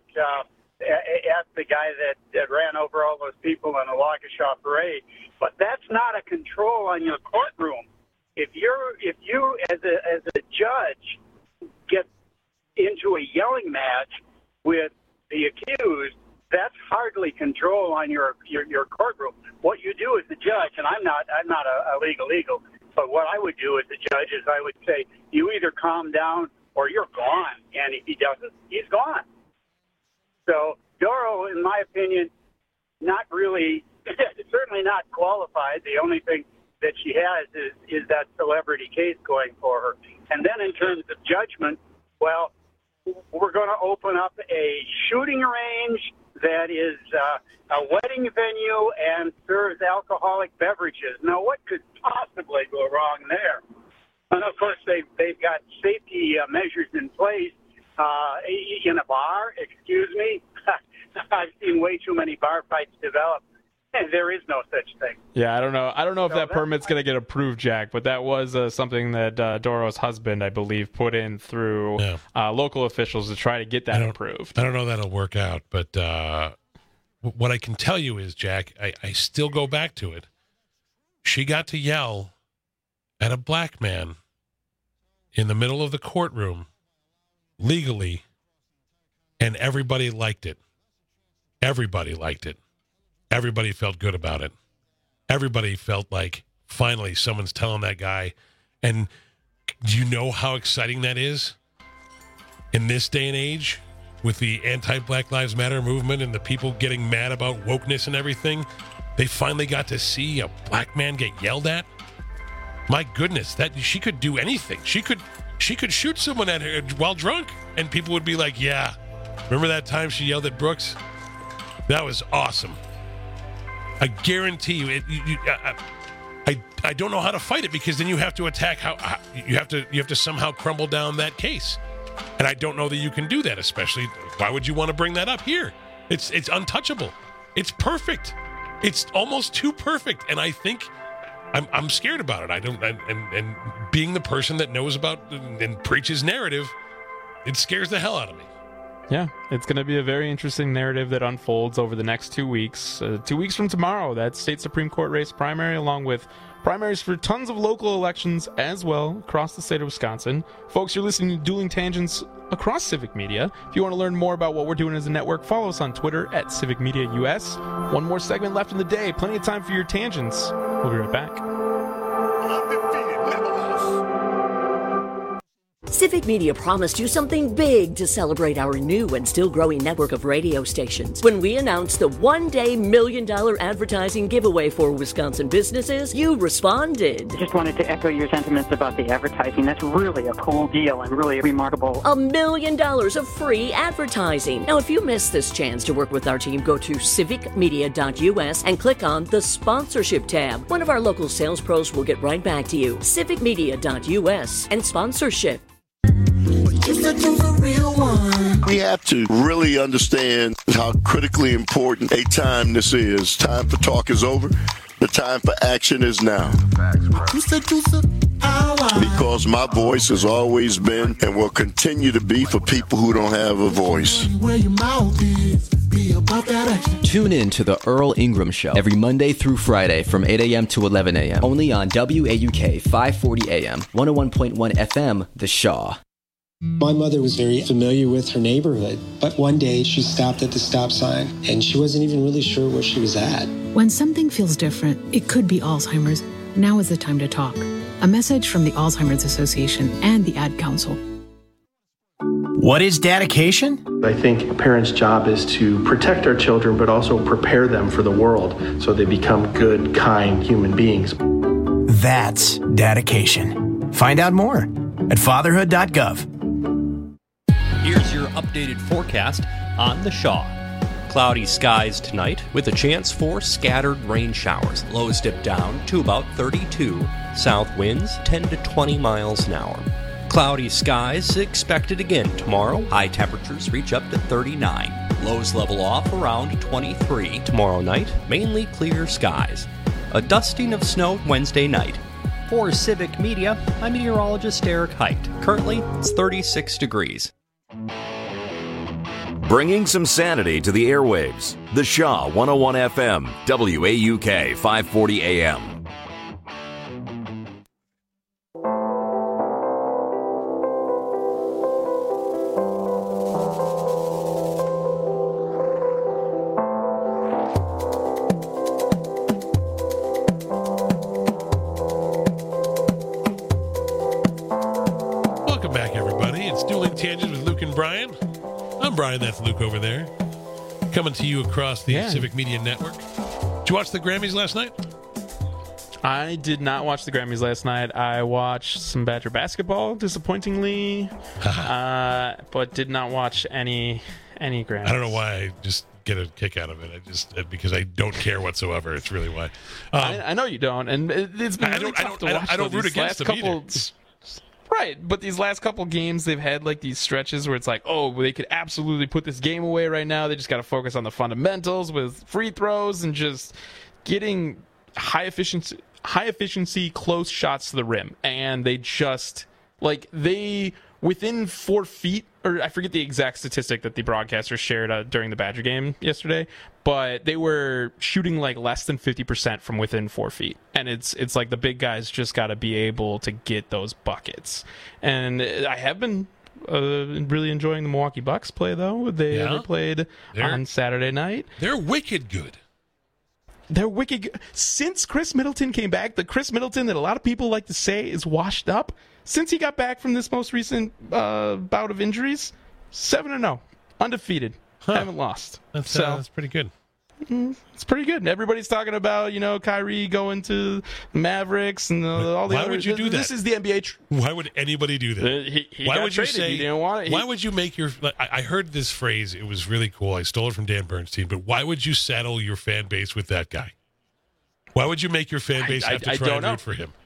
the guy that ran over all those people in the Waukesha parade, but that's not a control on your courtroom. If you as a judge get into a yelling match with the accused, that's hardly control on your courtroom. What you do as the judge, and I'm not a legal, but what I would do as the judge is I would say, you either calm down or you're gone. And if he doesn't, he's gone. So Doro, in my opinion, not really, certainly not qualified. The only thing that she has is that celebrity case going for her. And then in terms of judgment, well, we're going to open up a shooting range that is a wedding venue and serves alcoholic beverages. Now, what could possibly go wrong there? And, of course, they've got safety measures in place in a bar. Excuse me. I've seen way too many bar fights develop. And there is no such thing. Yeah, I don't know if that permit's going to get approved, Jack, but that was something that Doro's husband, I believe, put in through local officials to try to get that approved. I don't know that'll work out, but what I can tell you is, Jack, I still go back to it. She got to yell at a black man in the middle of the courtroom legally, and everybody liked it. Everybody liked it. Everybody felt good about it. Everybody felt like finally someone's telling that guy. And do you know how exciting that is in this day and age with the anti-Black Lives Matter movement and the people getting mad about wokeness and everything? They finally got to see a black man get yelled at. My goodness, that she could do anything. She could shoot someone at her while drunk, and people would be like, "Yeah, remember that time she yelled at Brooks? That was awesome." I guarantee you, I don't know how to fight it, because then you have to attack you have to somehow crumble down that case, and I don't know that you can do that. Especially, why would you want to bring that up here? It's untouchable. It's perfect. It's almost too perfect, and I think I'm scared about it. And being the person that knows about and preaches narrative, it scares the hell out of me. Yeah, it's going to be a very interesting narrative that unfolds over the next 2 weeks. 2 weeks from tomorrow, that state Supreme Court race primary, along with primaries for tons of local elections as well across the state of Wisconsin. Folks, you're listening to Dueling Tangents across Civic Media. If you want to learn more about what we're doing as a network, follow us on Twitter at Civic Media US. One more segment left in the day. Plenty of time for your tangents. We'll be right back. Civic Media promised you something big to celebrate our new and still growing network of radio stations. When we announced the one-day $1 million advertising giveaway for Wisconsin businesses, you responded. Just wanted to echo your sentiments about the advertising. That's really a cool deal and really remarkable. $1 million of free advertising. Now, if you missed this chance to work with our team, go to civicmedia.us and click on the sponsorship tab. One of our local sales pros will get right back to you. civicmedia.us and sponsorship. We have to really understand how critically important a time this is. Time for talk is over. The time for action is now. Because my voice has always been and will continue to be for people who don't have a voice. about that? Tune in to the Earl Ingram Show every Monday through Friday from 8 a.m. to 11 a.m. Only on WAUK 540 AM, 101.1 FM, The Shaw. My mother was very familiar with her neighborhood, but one day she stopped at the stop sign and she wasn't even really sure where she was at. When something feels different, it could be Alzheimer's. Now is the time to talk. A message from the Alzheimer's Association and the Ad Council. What is dedication? I think a parent's job is to protect our children, but also prepare them for the world so they become good, kind human beings. That's dedication. Find out more at fatherhood.gov. Here's your updated forecast on the Shaw. Cloudy skies tonight with a chance for scattered rain showers. Lows dip down to about 32. South winds 10 to 20 miles an hour. Cloudy skies expected again tomorrow. High temperatures reach up to 39. Lows level off around 23. Tomorrow night, mainly clear skies. A dusting of snow Wednesday night. For Civic Media, I'm meteorologist Eric Height. Currently, it's 36 degrees. Bringing some sanity to the airwaves. The Shaw 101 FM, WAUK 540 AM. Welcome back, everybody. It's Dueling Tangents with Luke and Brian. I'm Brian, that's Luke over there. Coming to you across the Civic Media Network. Did you watch the Grammys last night? I did not watch the Grammys last night. I watched some Badger basketball, disappointingly, but did not watch any Grammys. I don't know why I just get a kick out of it. Because I don't care whatsoever. It's really why. I know you don't, and it's been really tough to watch. I don't root against them either. Right, but these last couple games, they've had like these stretches where it's like, oh, they could absolutely put this game away right now. They just got to focus on the fundamentals with free throws and just getting high efficiency close shots to the rim. And they just within 4 feet, or I forget the exact statistic that the broadcaster shared during the Badger game yesterday, but they were shooting like less than 50% from within 4 feet. And it's like the big guys just got to be able to get those buckets. And I have been really enjoying the Milwaukee Bucks play, though. They played on Saturday night. They're wicked good. They're wicked good. Since Chris Middleton came back, the Chris Middleton that a lot of people like to say is washed up, since he got back from this most recent bout of injuries, 7-0, undefeated, haven't lost. That's pretty good. It's pretty good. Everybody's talking about, Kyrie going to the Mavericks and all the Why other. would you do that? This is the NBA. Why would anybody do that? He why got would traded. You say? He didn't want it. Why would you make your? I heard this phrase. It was really cool. I stole it from Dan Bernstein. But why would you saddle your fan base with that guy? Why would you make your fan base have to try and root for him?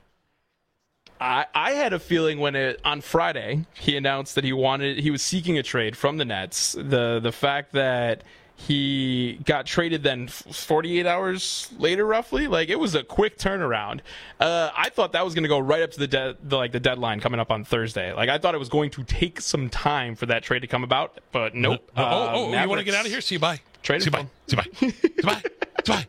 I had a feeling when on Friday he announced that he was seeking a trade from the Nets. The fact that he got traded then 48 hours later, roughly, it was a quick turnaround. I thought that was going to go right up to the deadline coming up on Thursday. I thought it was going to take some time for that trade to come about, but nope. You want to get out of here? See you bye. Trade See you bye. See you bye. See you bye. See you bye.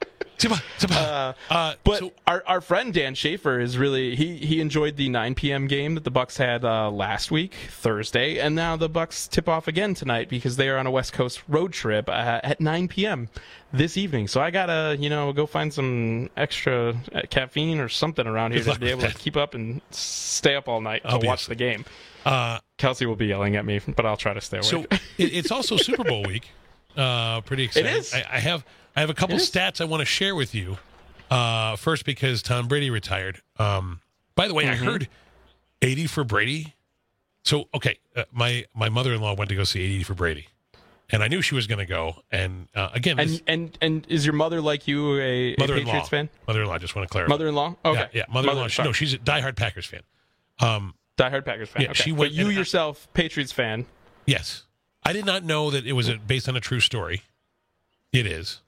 But our friend Dan Schaefer is really he enjoyed the 9 p.m. game that the Bucks had last week, Thursday, and now the Bucks tip off again tonight because they are on a West Coast road trip at 9 p.m. this evening. So I gotta go find some extra caffeine or something around here to be able to keep up and stay up all night to watch the game. Kelsey will be yelling at me, but I'll try to stay awake. So it's also Super Bowl week. Pretty exciting. It is. I have a couple stats I want to share with you. First, because Tom Brady retired. By the way, I heard 80 for Brady. So, okay, my mother-in-law went to go see 80 for Brady, and I knew she was going to go. And again, and is your mother like you a Patriots fan? Mother-in-law. Just want to clarify. Mother-in-law. Okay. Yeah. Mother-in-law. No, she's a diehard Packers fan. Diehard Packers fan. Yeah, okay. she went. But you yourself, Patriots fan. Yes, I did not know that it was based on a true story. It is.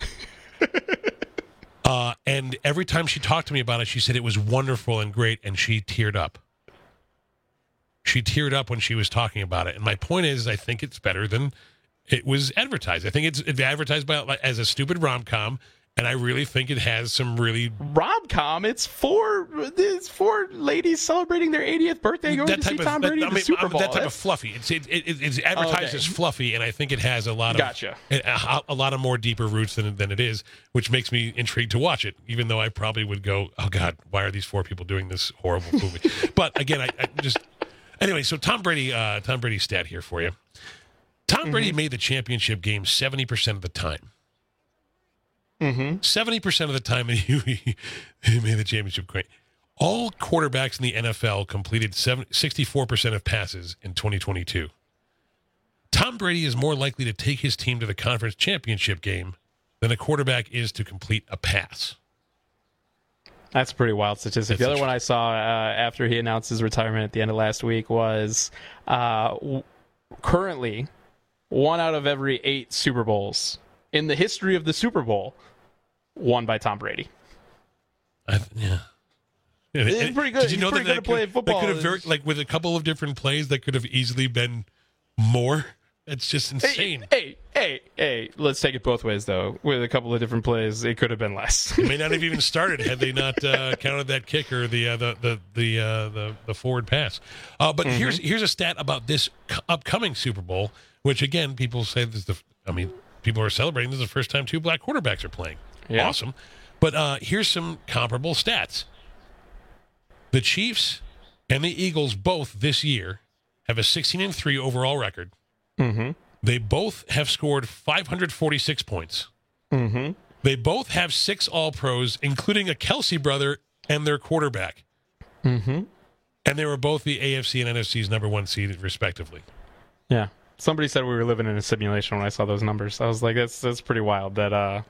And every time she talked to me about it, she said it was wonderful and great, and she teared up. She teared up when she was talking about it. And my point is, I think it's better than it was advertised. I think it's advertised as a stupid rom-com, and I really think it has some really rom-com. It's four ladies celebrating their 80th birthday going to see Tom Brady at the Super Bowl. That type of fluffy. It's advertised as fluffy, and I think it has a lot of more deeper roots than it is, which makes me intrigued to watch it. Even though I probably would go, oh God, why are these four people doing this horrible movie? But again, anyway. So Tom Brady stat here for you. Tom Brady made the championship game 70% of the time. 70% of the time he made the championship game. All quarterbacks in the NFL completed 64% of passes in 2022. Tom Brady is more likely to take his team to the conference championship game than a quarterback is to complete a pass. That's a pretty wild statistic. The other one I saw after he announced his retirement at the end of last week was currently 1 out of every 8 Super Bowls in the history of the Super Bowl won by Tom Brady. Yeah. It's pretty good. Did you know that that play football? That could have with a couple of different plays, that could have easily been more. It's just insane. Hey, let's take it both ways, though. With a couple of different plays, it could have been less. It may not have even started had they not counted that kick or the forward pass. But here's a stat about this upcoming Super Bowl, which again, people say people are celebrating. This is the first time 2 black quarterbacks are playing. Yeah. Awesome. But here's some comparable stats. The Chiefs and the Eagles both this year have a 16-3 overall record. Mm-hmm. They both have scored 546 points. Mm-hmm. They both have 6 All-Pros, including a Kelce brother and their quarterback. Mm-hmm. And they were both the AFC and NFC's number 1 seed, respectively. Yeah. Somebody said we were living in a simulation when I saw those numbers. I was like, that's pretty wild. That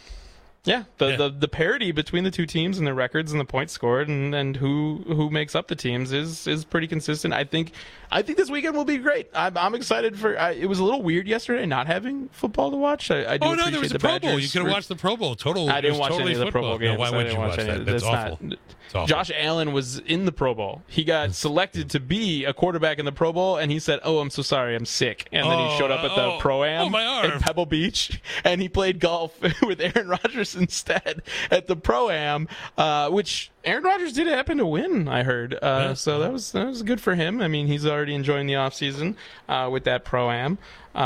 the parity between the two teams and their records and the points scored and who makes up the teams is pretty consistent. I think this weekend will be great. I'm excited for. It was a little weird yesterday not having football to watch. I do there was a Pro Bowl. You could have watched the Pro Bowl. I didn't watch any of the Pro Bowl games. No, why would you watch that? That's awful. It's awful. Josh Allen was in the Pro Bowl. He got selected to be a quarterback in the Pro Bowl, and he said, "Oh, I'm so sorry, I'm sick." And then he showed up at the Pro-Am in Pebble Beach, and he played golf with Aaron Rodgers instead at the Pro-Am, which Aaron Rodgers did happen to win, I heard. So that was good for him. I mean, he's already enjoying the offseason with that Pro-Am.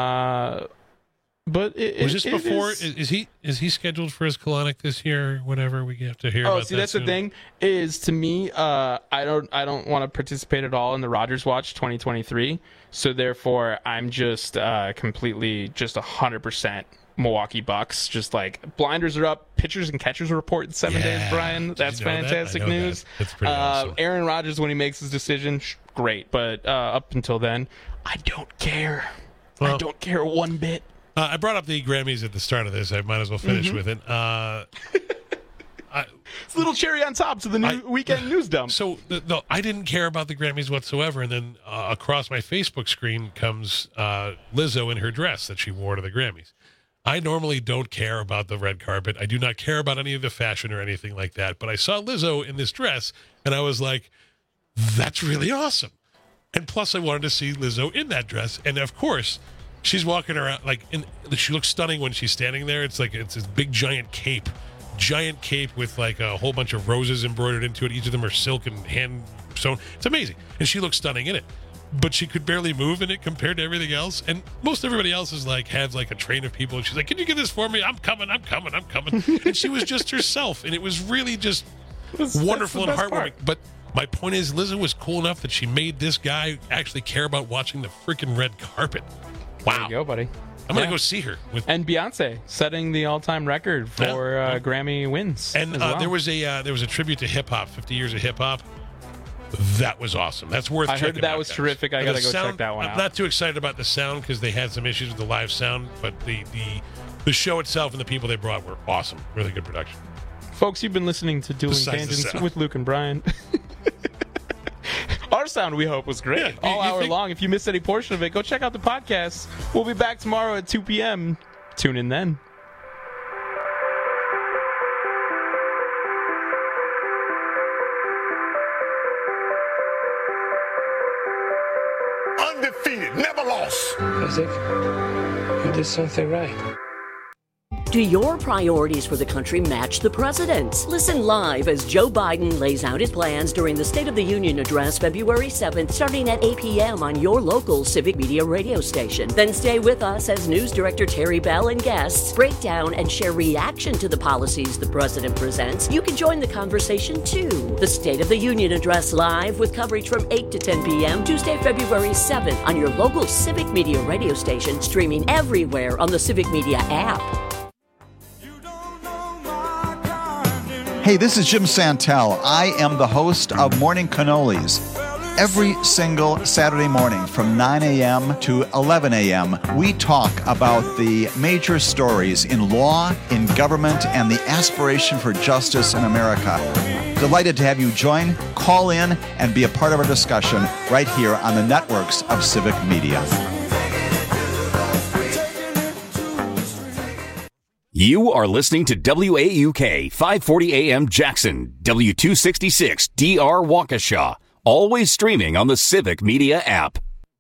But was this before? Is he scheduled for his colonic this year? Or whatever we have to hear. Oh, about see, that that's soon. the thing. Is to me, I don't want to participate at all in the Rodgers Watch 2023. So therefore, I'm just completely 100% Milwaukee Bucks. Just like blinders are up, pitchers and catchers report in 7 days. Brian, that's fantastic news. That's pretty awesome. Aaron Rodgers, when he makes his decision, great. But up until then, I don't care. I don't care one bit. I brought up the Grammys at the start of this. I might as well finish with it. It's a little cherry on top to the new weekend news dump. So I didn't care about the Grammys whatsoever, and then across my Facebook screen comes Lizzo in her dress that she wore to the Grammys. I normally don't care about the red carpet. I do not care about any of the fashion or anything like that. But I saw Lizzo in this dress, and I was like, that's really awesome. And plus, I wanted to see Lizzo in that dress. And, of course, she's walking around, she looks stunning when she's standing there. It's this big, giant cape with, a whole bunch of roses embroidered into it. Each of them are silk and hand sewn. It's amazing. And she looks stunning in it. But she could barely move in it compared to everything else. And most everybody else is has a train of people. And she's like, can you get this for me? I'm coming. And she was just herself. And it was really just wonderful and heartwarming. But my point is, Lizzo was cool enough that she made this guy actually care about watching the freaking red carpet. Wow. There you go, buddy. I'm going to go see her. And Beyonce setting the all-time record for Grammy wins. And there was a tribute to hip-hop, 50 years of hip-hop. That was awesome. That's worth checking out. I heard that was terrific. I got to go check that one out. I'm not too excited about the sound because they had some issues with the live sound, but the show itself and the people they brought were awesome. Really good production. Folks, you've been listening to Dueling Tangents with Luke and Brian. Our sound, we hope, was great. All hour long. If you missed any portion of it, go check out the podcast. We'll be back tomorrow at 2 p.m. Tune in then. Undefeated, never lost. As if You did something right. Do your priorities for the country match the president's? Listen live as Joe Biden lays out his plans during the State of the Union address February 7th, starting at 8 p.m. on your local Civic Media radio station. Then stay with us as News Director Terry Bell and guests break down and share reaction to the policies the president presents. You can join the conversation too. The State of the Union address live with coverage from 8 to 10 p.m. Tuesday, February 7th on your local Civic Media radio station, streaming everywhere on the Civic Media app. Hey, this is Jim Santel. I am the host of Morning Cannolis. Every single Saturday morning from 9 a.m. to 11 a.m., we talk about the major stories in law, in government, and the aspiration for justice in America. Delighted to have you join, call in, and be a part of our discussion right here on the networks of Civic Media. You are listening to WAUK 540 AM Jackson, W266 DR Waukesha, always streaming on the Civic Media app.